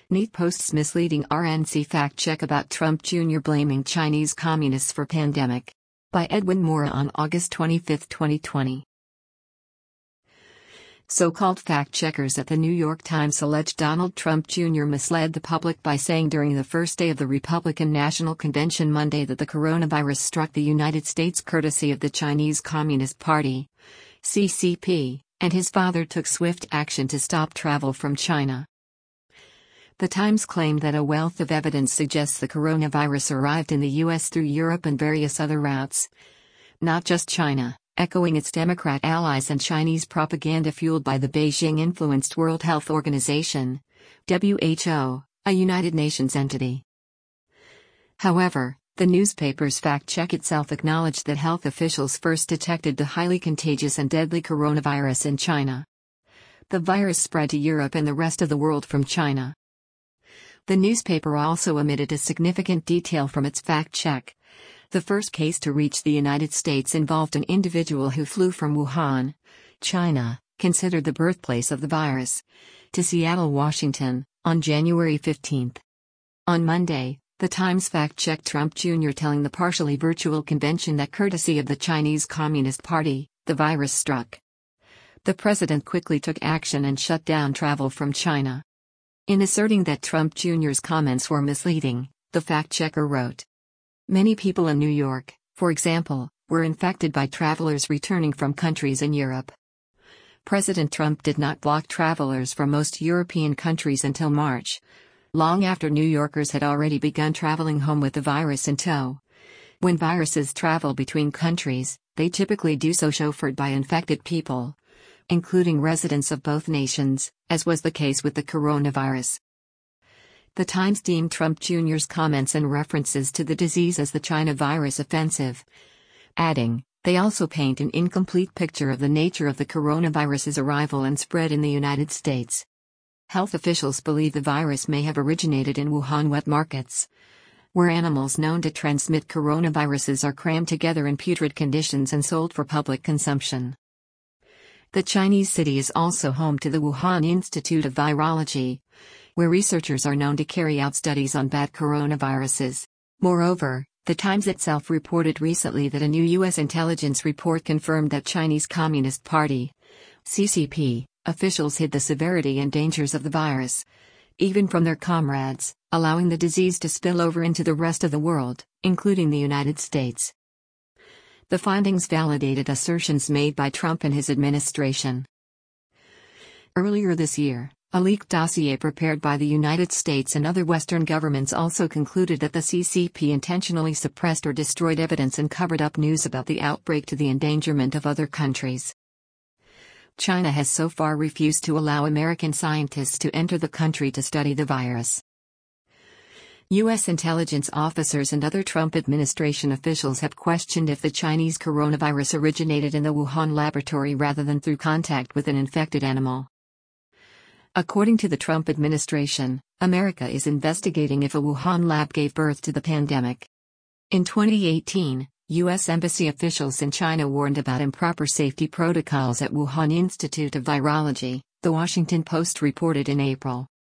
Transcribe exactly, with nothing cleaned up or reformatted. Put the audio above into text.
Neat posts misleading R N C fact check about Trump Junior blaming Chinese communists for pandemic. By Edwin Mora on August twenty-fifth, twenty twenty. So-called fact-checkers at the New York Times allege Donald Trump Junior misled the public by saying during the first day of the Republican National Convention Monday that the coronavirus struck the United States courtesy of the Chinese Communist Party, C C P, and his father took swift action to stop travel from China. The Times claimed that a wealth of evidence suggests the coronavirus arrived in the U S through Europe and various other routes, not just China, echoing its Democrat allies and Chinese propaganda fueled by the Beijing-influenced World Health Organization, W H O, a United Nations entity. However, the newspaper's fact-check itself acknowledged that health officials first detected the highly contagious and deadly coronavirus in China. The virus spread to Europe and the rest of the world from China. The newspaper also omitted a significant detail from its fact-check. The first case to reach the United States involved an individual who flew from Wuhan, China, considered the birthplace of the virus, to Seattle, Washington, on January fifteenth. On Monday, the Times fact-checked Trump Junior telling the partially virtual convention that courtesy of the Chinese Communist Party, the virus struck. The president quickly took action and shut down travel from China. In asserting that Trump Junior's comments were misleading, the fact-checker wrote, "Many people in New York, for example, were infected by travelers returning from countries in Europe. President Trump did not block travelers from most European countries until March, long after New Yorkers had already begun traveling home with the virus in tow. When viruses travel between countries, they typically do so chauffeured by infected people, including residents of both nations, as was the case with the coronavirus." The Times deemed Trump Junior's comments and references to the disease as the China virus offensive, adding, "They also paint an incomplete picture of the nature of the coronavirus's arrival and spread in the United States." Health officials believe the virus may have originated in Wuhan wet markets, where animals known to transmit coronaviruses are crammed together in putrid conditions and sold for public consumption. The Chinese city is also home to the Wuhan Institute of Virology, where researchers are known to carry out studies on bat coronaviruses. Moreover, the Times itself reported recently that a new U S intelligence report confirmed that Chinese Communist Party, C C P, officials hid the severity and dangers of the virus, even from their comrades, allowing the disease to spill over into the rest of the world, including the United States. The findings validated assertions made by Trump and his administration. Earlier this year, a leaked dossier prepared by the United States and other Western governments also concluded that the C C P intentionally suppressed or destroyed evidence and covered up news about the outbreak to the endangerment of other countries. China has so far refused to allow American scientists to enter the country to study the virus. U S intelligence officers and other Trump administration officials have questioned if the Chinese coronavirus originated in the Wuhan laboratory rather than through contact with an infected animal. According to the Trump administration, America is investigating if a Wuhan lab gave birth to the pandemic. In twenty eighteen, U S embassy officials in China warned about improper safety protocols at Wuhan Institute of Virology, The Washington Post reported in April.